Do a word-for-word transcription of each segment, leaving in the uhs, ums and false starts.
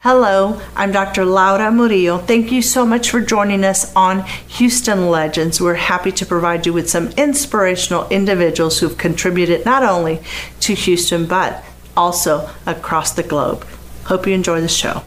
Hello, I'm Doctor Laura Murillo. Thank you so much for joining us on Houston Legends. We're happy to provide you with some inspirational individuals who've contributed not only to Houston, but also across the globe. Hope you enjoy the show.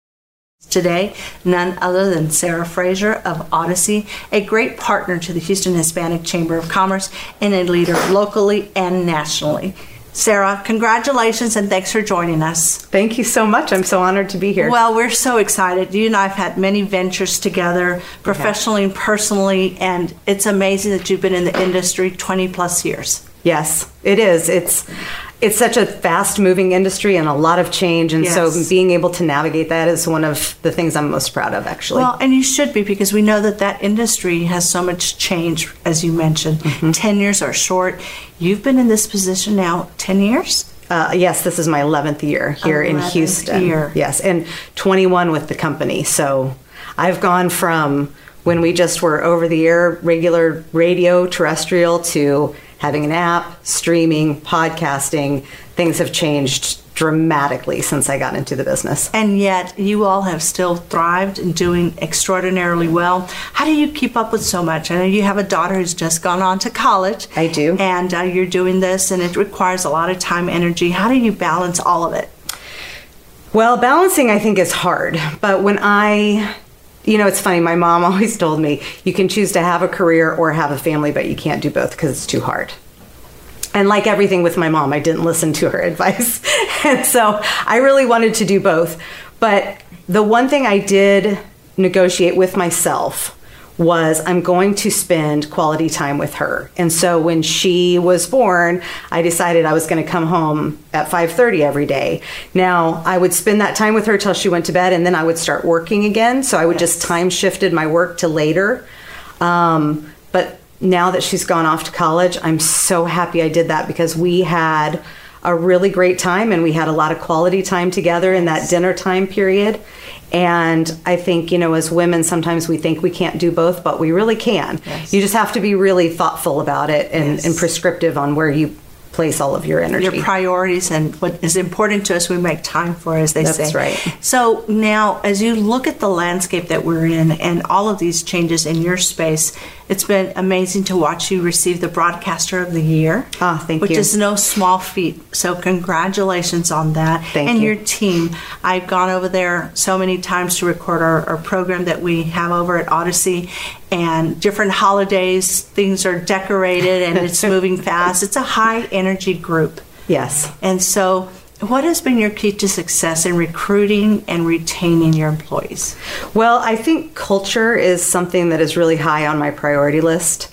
Today, none other than Sarah Fraser of Odyssey, a great partner to the Houston Hispanic Chamber of Commerce and a leader locally and nationally. Sarah, congratulations and thanks for joining us. Thank you so much. I'm so honored to be here. Well, we're so excited. You and I have had many ventures together, professionally and personally, and it's amazing that you've been in the industry twenty plus years. Yes, it is. It's it's such a fast-moving industry and a lot of change, and yes. so being able to navigate that is one of the things I'm most proud of, actually. Well, and you should be, because we know that that industry has so much change, as you mentioned. Mm-hmm. Ten years are short. You've been in this position now ten years? Uh, yes, this is my eleventh year here in Houston. Year. Yes, and twenty-one with the company. So I've gone from when we just were over-the-air, regular radio, terrestrial, to having an app, streaming, podcasting. Things have changed dramatically since I got into the business. And yet you all have still thrived and doing extraordinarily well. How do you keep up with so much? I know you have a daughter who's just gone on to college. I do. And uh, you're doing this, and it requires a lot of time, energy. How do you balance all of it? Well, balancing, I think, is hard. But when I... You know, it's funny, my mom always told me, you can choose to have a career or have a family, but you can't do both because it's too hard. And like everything with my mom, I didn't listen to her advice. And so I really wanted to do both. But the one thing I did negotiate with myself was I'm going to spend quality time with her. And so when she was born, I decided I was going to come home at five thirty every day. Now, I would spend that time with her till she went to bed, and then I would start working again. So I would yes. just time shifted my work to later. Um, but now that she's gone off to college, I'm so happy I did that, because we had a really great time and we had a lot of quality time together in that dinner time period. And I think, you know, as women, sometimes we think we can't do both, but we really can. Yes. You just have to be really thoughtful about it and, yes. and prescriptive on where you place all of your energy. Your priorities and what is important to us, we make time for, as they That's say. That's right. So now, as you look at the landscape that we're in and all of these changes in your space, it's been amazing to watch you receive the Broadcaster of the Year. Ah, thank which you. Which is no small feat. So congratulations on that. Thank and you. your team. I've gone over there so many times to record our, our program that we have over at Odyssey, and different holidays, things are decorated and it's moving fast. It's a high energy group. Yes. And so what has been your key to success in recruiting and retaining your employees? Well, I think culture is something that is really high on my priority list.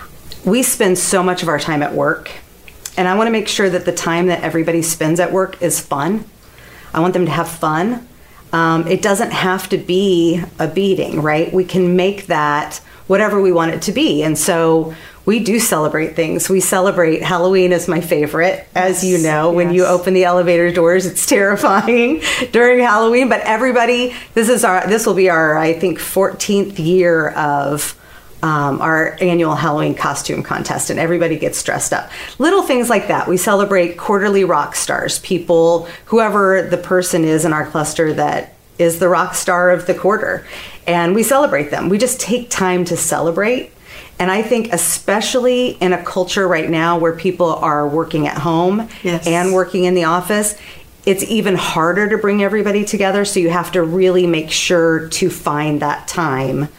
We spend so much of our time at work, and I want to make sure that the time that everybody spends at work is fun. I want them to have fun. Um, it doesn't have to be a beating, right? We can make that whatever we want it to be. And so we do celebrate things. We celebrate. Halloween is my favorite, as you know. When yes. you open the elevator doors, it's terrifying during Halloween. But everybody, this is our, this will be our, I think, fourteenth year of um, our annual Halloween costume contest, and everybody gets dressed up. Little things like that. We celebrate quarterly rock stars, people, whoever the person is in our cluster that is the rock star of the quarter, and we celebrate them. We just take time to celebrate. And I think especially in a culture right now where people are working at home yes. and working in the office, it's even harder to bring everybody together. So you have to really make sure to find that time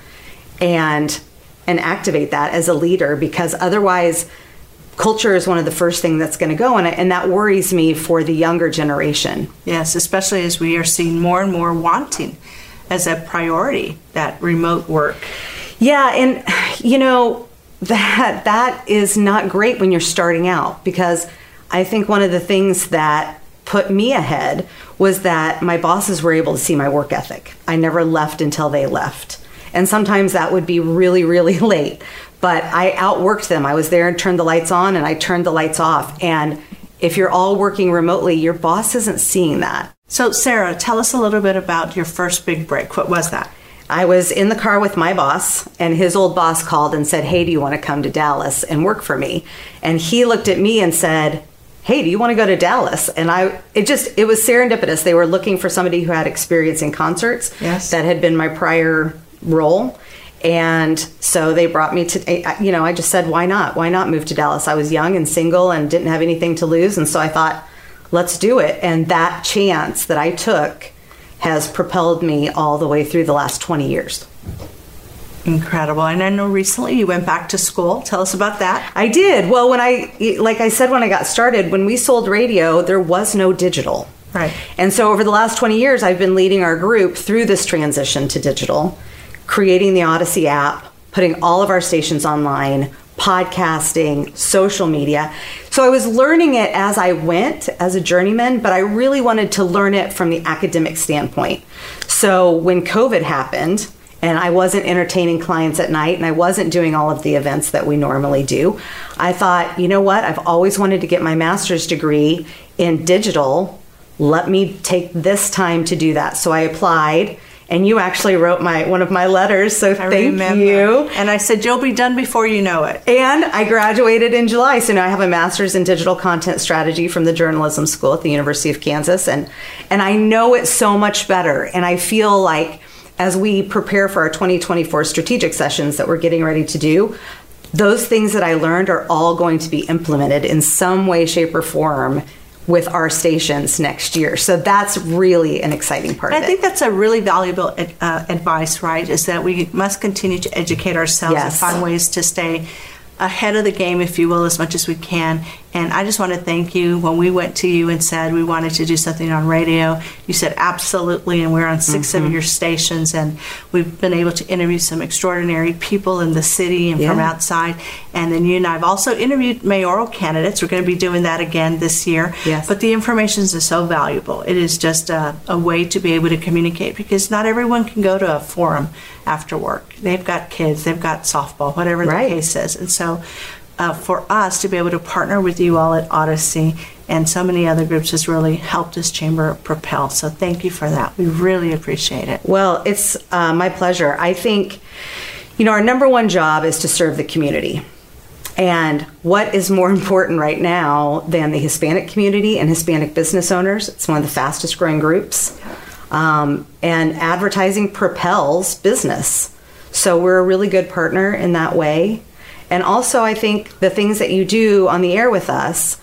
and and activate that as a leader, because otherwise culture is one of the first things that's going to go. And, and that worries me for the younger generation. Yes, especially as we are seeing more and more wanting as a priority, that remote work. Yeah, and you know, that that is not great when you're starting out, because I think one of the things that put me ahead was that my bosses were able to see my work ethic. I never left until they left. And sometimes that would be really, really late. But I outworked them. I was there and turned the lights on, and I turned the lights off. And if you're all working remotely, your boss isn't seeing that. So Sarah, tell us a little bit about your first big break. What was that? I was in the car with my boss, and his old boss called and said, "Hey, do you want to come to Dallas and work for me?" And he looked at me and said, hey, do you want to go to Dallas? And I, it just, it was serendipitous. They were looking for somebody who had experience in concerts. Yes. That had been my prior role. And so they brought me to, you know, I just said, why not? Why not move to Dallas? I was young and single and didn't have anything to lose. And so I thought, let's do it. And that chance that I took has propelled me all the way through the last twenty years. Incredible. And I know recently you went back to school. Tell us about that. I did. Well, when I, like I said, when I got started, when we sold radio, there was no digital. Right. And so over the last twenty years, I've been leading our group through this transition to digital, creating the Odyssey app, putting all of our stations online, podcasting, social media. So I was learning it as I went as a journeyman, but I really wanted to learn it from the academic standpoint. So when COVID happened, and I wasn't entertaining clients at night, and I wasn't doing all of the events that we normally do, I thought, you know what? I've always wanted to get my master's degree in digital. Let me take this time to do that. So I applied, and you actually wrote my one of my letters, so I thank remember. you. And I said, you'll be done before you know it. And I graduated in July, so now I have a master's in digital content strategy from the journalism school at the University of Kansas, and and I know it so much better, and I feel like as we prepare for our twenty twenty-four strategic sessions that we're getting ready to do, those things that I learned are all going to be implemented in some way, shape, or form with our stations next year. So that's really an exciting part And of I it. think that's a really valuable uh, advice, right? Is that we must continue to educate ourselves Yes. and find ways to stay ahead of the game, if you will, as much as we can. And I just want to thank you. When we went to you and said we wanted to do something on radio, you said absolutely, and we're on six Mm-hmm. of your stations, and we've been able to interview some extraordinary people in the city and from Yeah. outside. And then you and I have also interviewed mayoral candidates. We're going to be doing that again this year. Yes. But the information is so valuable. It is just a, a way to be able to communicate, because not everyone can go to a forum after work. They've got kids, they've got softball, whatever Right. the case is. And so uh, for us to be able to partner with you all at Odyssey and so many other groups has really helped this chamber propel. So thank you for that. We really appreciate it. Well, it's uh, my pleasure. I think, you know, our number one job is to serve the community. And what is more important right now than the Hispanic community and Hispanic business owners? It's one of the fastest growing groups. Um, and advertising propels business. So we're a really good partner in that way. And also, I think the things that you do on the air with us,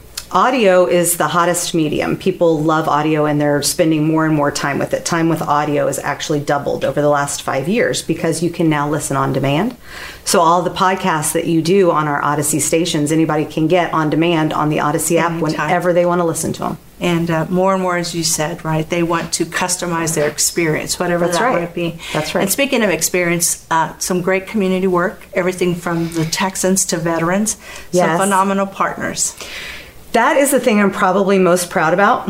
audio is the hottest medium. People love audio, and they're spending more and more time with it. Time with audio has actually doubled over the last five years because you can now listen on demand. So all the podcasts that you do on our Odyssey stations, anybody can get on demand on the Odyssey app Anytime. whenever they want to listen to them. And uh, more and more, as you said, right, they want to customize their experience, whatever That's that right. might be. That's right. And speaking of experience, uh, some great community work, everything from the Texans to veterans, Yes. some phenomenal partners. That is the thing I'm probably most proud about.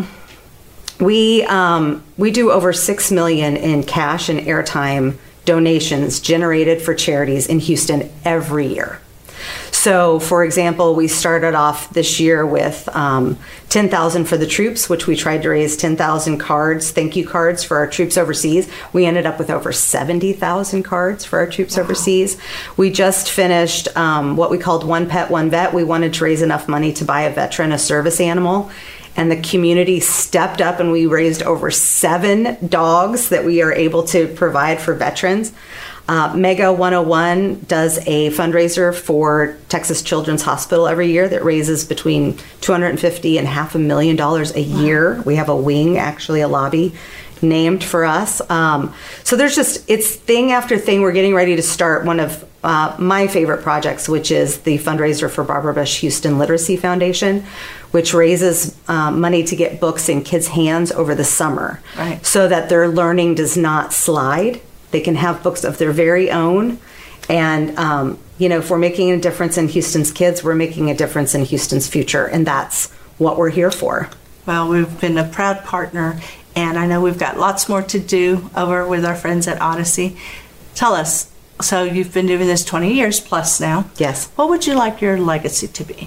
We um, we do over six million in cash and airtime donations generated for charities in Houston every year. So, for example, we started off this year with um, ten thousand for the troops, which we tried to raise ten thousand cards, thank you cards for our troops overseas. We ended up with over seventy thousand cards for our troops wow. overseas. We just finished um, what we called One Pet, One Vet. We wanted to raise enough money to buy a veteran a service animal. And the community stepped up, and we raised over seven dogs that we are able to provide for veterans. Uh, Mega one oh one does a fundraiser for Texas Children's Hospital every year that raises between two hundred fifty and half a million dollars a year. We have a wing, actually a lobby, named for us. Um, so there's just, it's thing after thing. We're getting ready to start one of uh, my favorite projects, which is the fundraiser for Barbara Bush Houston Literacy Foundation, which raises uh, money to get books in kids' hands over the summer, Right. so that their learning does not slide. They can have books of their very own. And, um, you know, if we're making a difference in Houston's kids, we're making a difference in Houston's future. And that's what we're here for. Well, we've been a proud partner, and I know we've got lots more to do over with our friends at Odyssey. Tell us, so you've been doing this twenty years plus now. Yes. What would you like your legacy to be?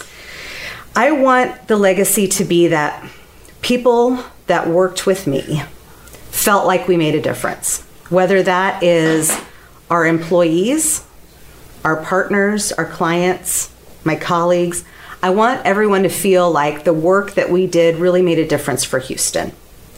I want the legacy to be that people that worked with me felt like we made a difference. Whether that is our employees, our partners, our clients, my colleagues, I want everyone to feel like the work that we did really made a difference for Houston.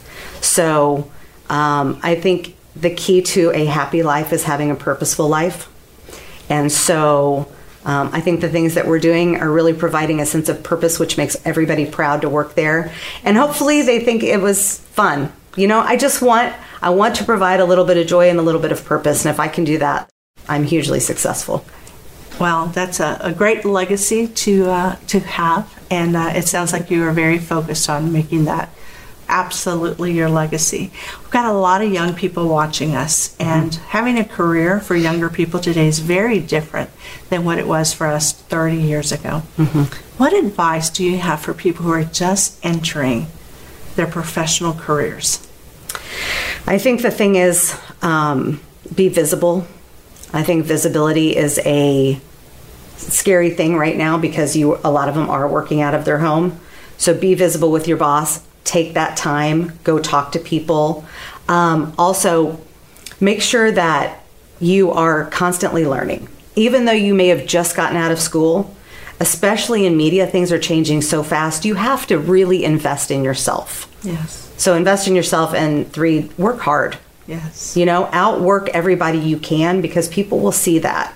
So um, I think the key to a happy life is having a purposeful life. And so um, I think the things that we're doing are really providing a sense of purpose, which makes everybody proud to work there. And hopefully they think it was fun. You know, I just want, I want to provide a little bit of joy and a little bit of purpose. And if I can do that, I'm hugely successful. Well, that's a, a great legacy to uh, to have. And uh, it sounds like you are very focused on making that absolutely your legacy. We've got a lot of young people watching us, and mm-hmm. having a career for younger people today is very different than what it was for us thirty years ago. Mm-hmm. What advice do you have for people who are just entering their professional careers? I think the thing is, um, be visible. I think visibility is a scary thing right now because you a lot of them are working out of their home. So be visible with your boss. Take that time. Go talk to people. Um, also, make sure that you are constantly learning. Even though you may have just gotten out of school, especially in media, things are changing so fast. You have to really invest in yourself. Yes. So invest in yourself, and three, work hard. Yes. You know, outwork everybody you can, because people will see that.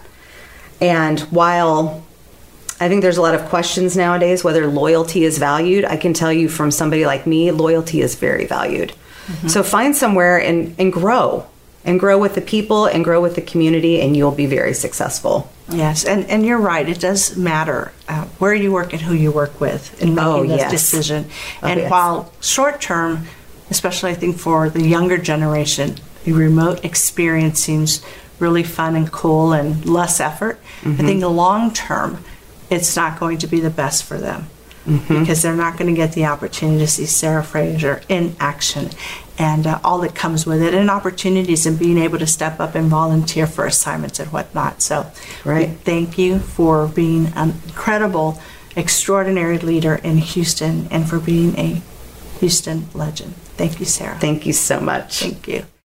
And while I think there's a lot of questions nowadays whether loyalty is valued, I can tell you from somebody like me, loyalty is very valued. Mm-hmm. So find somewhere and, and grow. And grow with the people and grow with the community, and you'll be very successful. Yes, and, and you're right. It does matter uh, where you work and who you work with in making oh, this yes. decision. Oh, and yes. While short term, especially I think for the younger generation, the remote experience seems really fun and cool and less effort. Mm-hmm. I think long term, it's not going to be the best for them. Mm-hmm. Because they're not going to get the opportunity to see Sarah Fraser in action and uh, all that comes with it, and opportunities and being able to step up and volunteer for assignments and whatnot. So right. we thank you for being an incredible, extraordinary leader in Houston and for being a Houston legend. Thank you, Sarah. Thank you so much. Thank you.